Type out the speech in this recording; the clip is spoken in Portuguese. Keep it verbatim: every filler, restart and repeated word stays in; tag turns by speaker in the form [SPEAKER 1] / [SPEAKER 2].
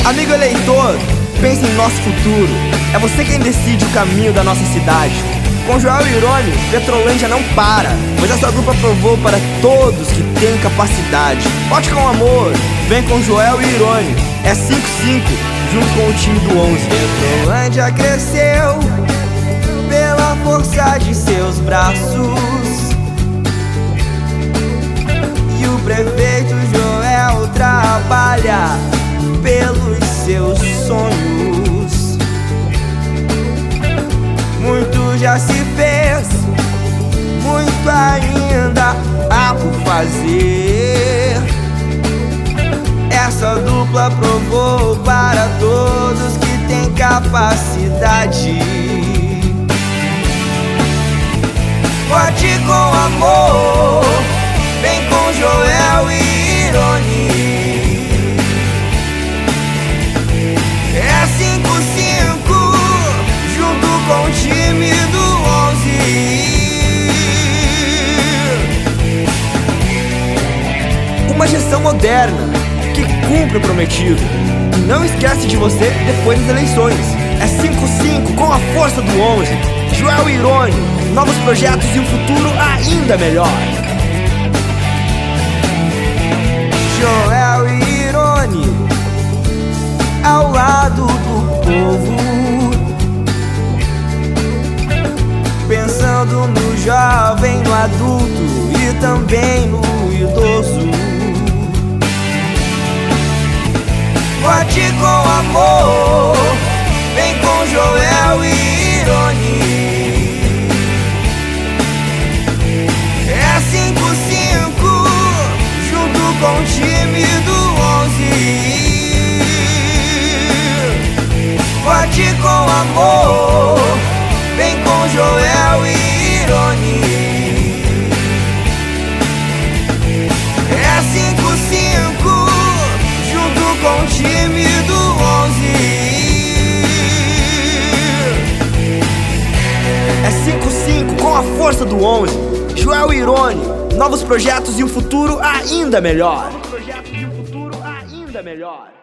[SPEAKER 1] Amigo eleitor, pense em nosso futuro. É você quem decide o caminho da nossa cidade. Com Joel e Irone, Petrolândia não para, pois essa dupla provou para todos que tem capacidade. Vote com amor, vem com Joel e Irone. É cinco cinco, junto com o time do onze. Petrolândia cresceu pela força de seus braços, e o prefeito Joel trabalha pelos seus sonhos. Muito já se fez, muito ainda há por fazer. Essa dupla provou para todos que tem capacidade. Vote com amor, vem com Joel e Irone. É cinco cinco, junto com o time do onze. Uma gestão moderna que cumpre o prometido e não esquece de você depois das eleições. É cinco cinco com a força do onze. Joel e Irone, novos projetos e um futuro ainda melhor. Joel e Irone, ao lado do povo, pensando no jovem, no adulto e também no idoso. Vote com amor, vem com Joel e Irone. É cinco cinco, junto com o time do onze. Vote com amor, vem com Joel e Irone. É cinco cinco, junto com o time do onze. É cinco cinco com a força do onze. Joel e Irone, novos projetos e um futuro ainda melhor. Novos projetos e um futuro ainda melhor.